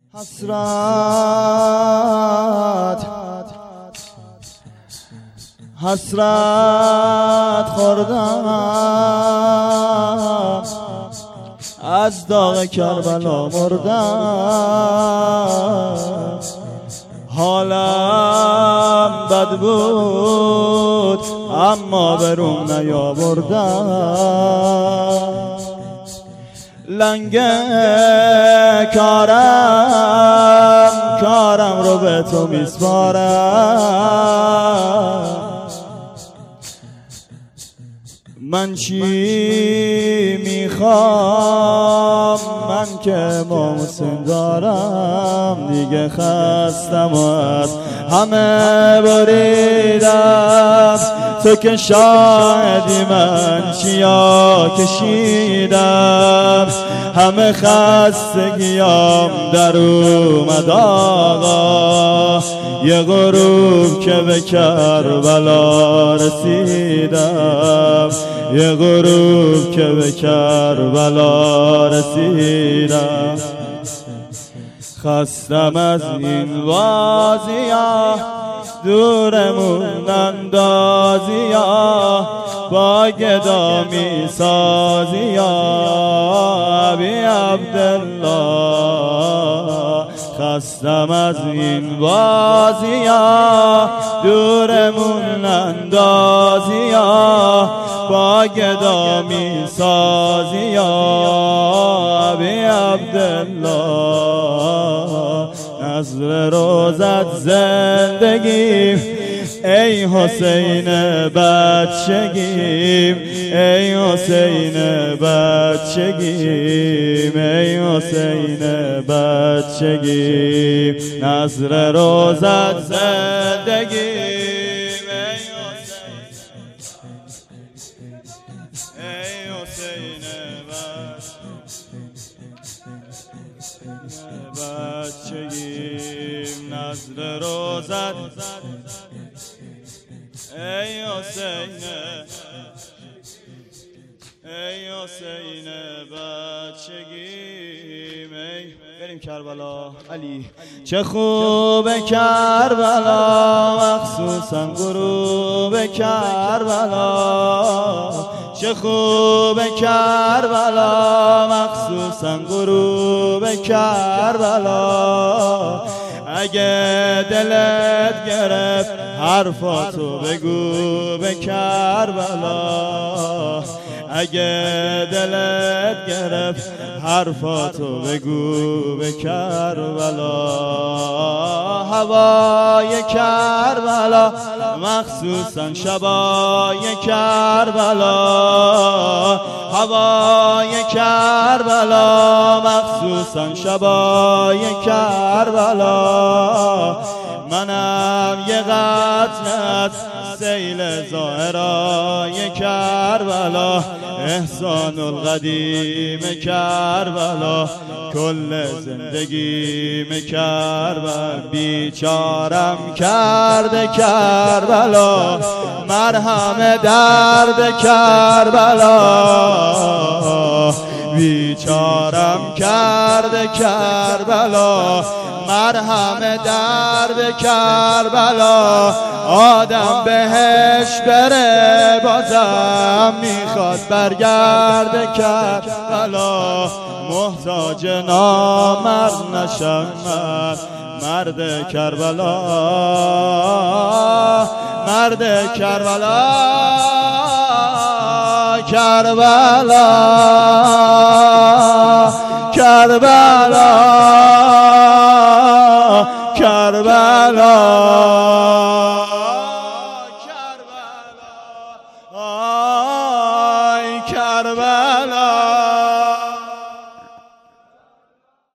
حسرت خوردم از داغ کربلا مردم، حالم بد بود اما برون نیاوردم. لنگ کارم رو به تو میسپارم. من چی میخوام من که امام حسین دارم، دیگه خستم و از همه بریدم. تو که شاهدی من چیا کشیدم، همه خستگیام در اومد آقا. یه غروب که به کربلا رسیدم، یه غروب که به کربلا رسیدم. خستم از این وازیا دورمون اندازیا، با گدا می سازیا ابی عبدالله. خستم از این وازیا دورمون اندازیا، با گدا می سازیا ابی عبدالله. نظر روزت زندگیم ای حسین بچگیم، ای حسین بچگیم، ای حسین بچگیم. نظر روزت زندگیم ای حسین بچگیم. نظر روزت ای حسین، ای حسین بچگیم. بریم کربلا علی. چه خوبه کربلا مخصوصا غروب کربلا، چه خوبه کربلا مخصوصا غروب کربلا. اگه دلت گرفت حرفاتو بگو به کربلا، اگه دلت گرفت حرفاتو بگو به کربلا. هوای کربلا مخصوصا شبای کربلا، هوای کربلا مخصوصا شبای کربلا. منم یه قطره سیل ظاهرای کربلا، احسان القدیم کربلا، کل زندگیم کربلا. بیچارم کرده کربلا، مرهم درد کربلا. بیچارم کرده کربلا، مرهم درد کربلا. آدم بهش بره بازم میخواد برگرد کربلا. محتاج نامرد نشم من، مرد کربلا، مرد کربلا، کربلا، کربلا، کربلا، کربلا،